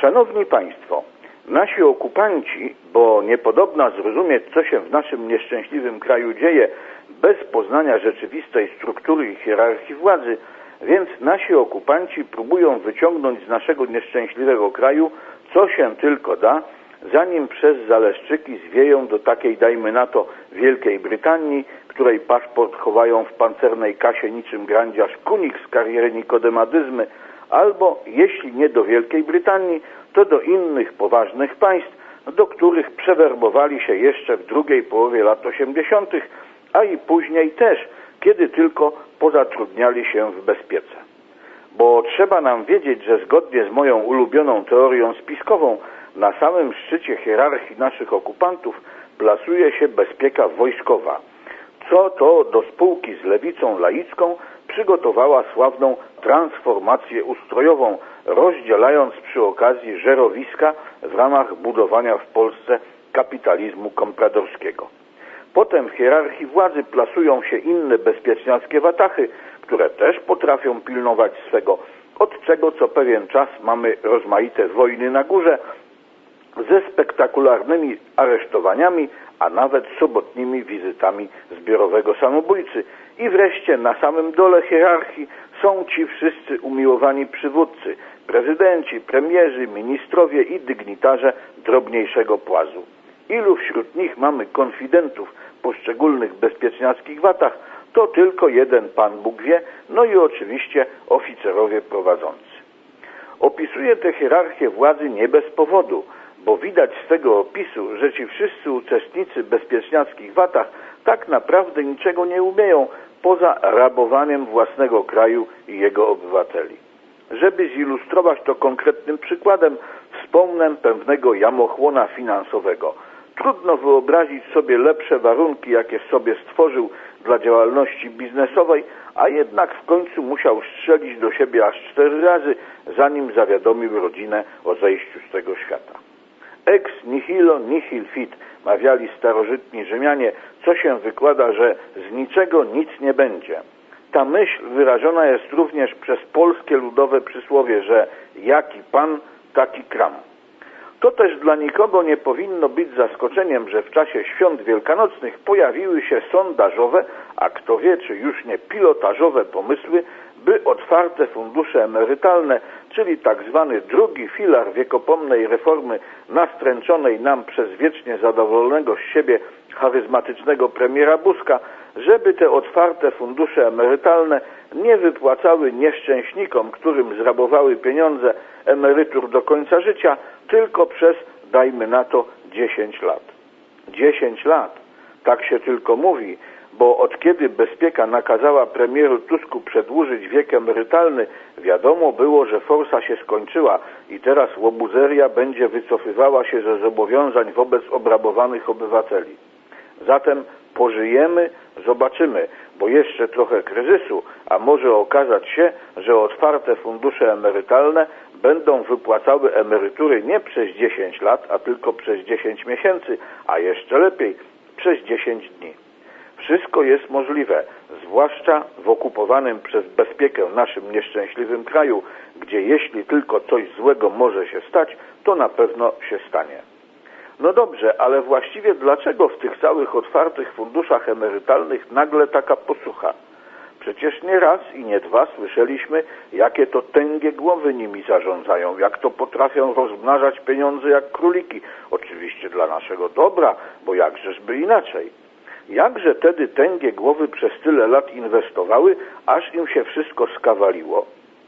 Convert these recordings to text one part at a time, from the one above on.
Szanowni Państwo, nasi okupanci, bo niepodobna zrozumieć, co się w naszym nieszczęśliwym kraju dzieje, bez poznania rzeczywistej struktury i hierarchii władzy, więc nasi okupanci próbują wyciągnąć z naszego nieszczęśliwego kraju, co się tylko da, zanim przez Zaleszczyki zwieją do takiej, dajmy na to, Wielkiej Brytanii, której paszport chowają w pancernej kasie niczym grandziarz Kunik z kariery Nikodemadyzmy, albo, jeśli nie do Wielkiej Brytanii, to do innych poważnych państw, do których przewerbowali się jeszcze w drugiej połowie lat 80., a i później też, kiedy tylko pozatrudniali się w bezpiece. Bo trzeba nam wiedzieć, że zgodnie z moją ulubioną teorią spiskową, na samym szczycie hierarchii naszych okupantów plasuje się bezpieka wojskowa, co to do spółki z lewicą laicką przygotowała sławną transformację ustrojową, rozdzielając przy okazji żerowiska w ramach budowania w Polsce kapitalizmu kompradorskiego. Potem w hierarchii władzy plasują się inne bezpieczniackie watachy, które też potrafią pilnować swego, od czego co pewien czas mamy rozmaite wojny na górze, ze spektakularnymi aresztowaniami, a nawet sobotnimi wizytami zbiorowego samobójcy. I wreszcie na samym dole hierarchii są ci wszyscy umiłowani przywódcy, prezydenci, premierzy, ministrowie i dygnitarze drobniejszego płazu. Ilu wśród nich mamy konfidentów w poszczególnych bezpieczniackich watach, to tylko jeden Pan Bóg wie, no i oczywiście oficerowie prowadzący. Opisuję tę hierarchię władzy nie bez powodu, bo widać z tego opisu, że ci wszyscy uczestnicy bezpieczniackich watach tak naprawdę niczego nie umieją poza rabowaniem własnego kraju i jego obywateli. Żeby zilustrować to konkretnym przykładem, wspomnę pewnego jamochłona finansowego. Trudno wyobrazić sobie lepsze warunki, jakie sobie stworzył dla działalności biznesowej, a jednak w końcu musiał strzelić do siebie aż 4 razy, zanim zawiadomił rodzinę o zejściu z tego świata. Ex nihilo nihil fit, mawiali starożytni Rzymianie, co się wykłada, że z niczego nic nie będzie. Ta myśl wyrażona jest również przez polskie ludowe przysłowie, że jaki pan, taki kram. To też dla nikogo nie powinno być zaskoczeniem, że w czasie świąt wielkanocnych pojawiły się sondażowe, a kto wie, czy już nie pilotażowe pomysły, by otwarte fundusze emerytalne, czyli tak zwany drugi filar wiekopomnej reformy nastręczonej nam przez wiecznie zadowolonego z siebie charyzmatycznego premiera Buzka, żeby te otwarte fundusze emerytalne nie wypłacały nieszczęśnikom, którym zrabowały pieniądze, emerytur do końca życia, tylko przez, dajmy na to, 10 lat. 10 lat, tak się tylko mówi, bo od kiedy bezpieka nakazała premieru Tusku przedłużyć wiek emerytalny, wiadomo było, że forsa się skończyła i teraz łobuzeria będzie wycofywała się ze zobowiązań wobec obrabowanych obywateli. Zatem pożyjemy, zobaczymy, bo jeszcze trochę kryzysu, a może okazać się, że otwarte fundusze emerytalne będą wypłacały emerytury nie przez 10 lat, a tylko przez 10 miesięcy, a jeszcze lepiej przez 10 dni. Wszystko jest możliwe, zwłaszcza w okupowanym przez bezpiekę naszym nieszczęśliwym kraju, gdzie jeśli tylko coś złego może się stać, to na pewno się stanie. No dobrze, ale właściwie dlaczego w tych całych otwartych funduszach emerytalnych nagle taka posłucha? Przecież nie raz i nie dwa słyszeliśmy, jakie to tęgie głowy nimi zarządzają, jak to potrafią rozmnażać pieniądze jak króliki. Oczywiście dla naszego dobra, bo jakżeżby inaczej. Jakże tedy tęgie głowy przez tyle lat inwestowały, aż im się wszystko skawaliło?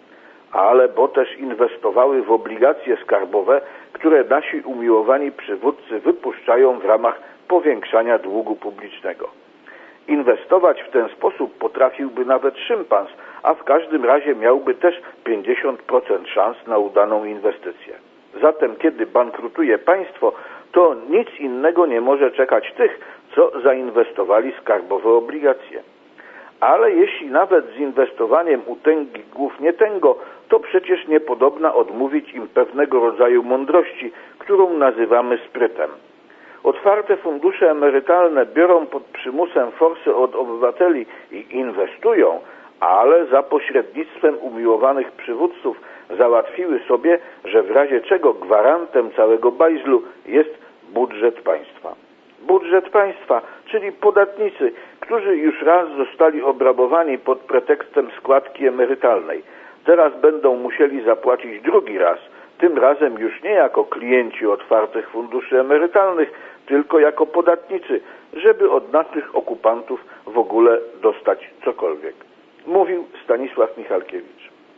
Ale bo też inwestowały w obligacje skarbowe, które nasi umiłowani przywódcy wypuszczają w ramach powiększania długu publicznego. Inwestować w ten sposób potrafiłby nawet szympans, a w każdym razie miałby też 50% szans na udaną inwestycję. Zatem kiedy bankrutuje państwo, to nic innego nie może czekać tych, co zainwestowali skarbowe obligacje. Ale jeśli nawet z inwestowaniem u tęgich głów nie tęgo, to przecież niepodobna odmówić im pewnego rodzaju mądrości, którą nazywamy sprytem. Otwarte fundusze emerytalne biorą pod przymusem forsy od obywateli i inwestują, ale za pośrednictwem umiłowanych przywódców załatwiły sobie, że w razie czego gwarantem całego bajzlu jest budżet państwa. Budżet państwa, czyli podatnicy, którzy już raz zostali obrabowani pod pretekstem składki emerytalnej. Teraz będą musieli zapłacić drugi raz, tym razem już nie jako klienci otwartych funduszy emerytalnych, tylko jako podatnicy, żeby od naszych okupantów w ogóle dostać cokolwiek. Mówił Stanisław Michalkiewicz.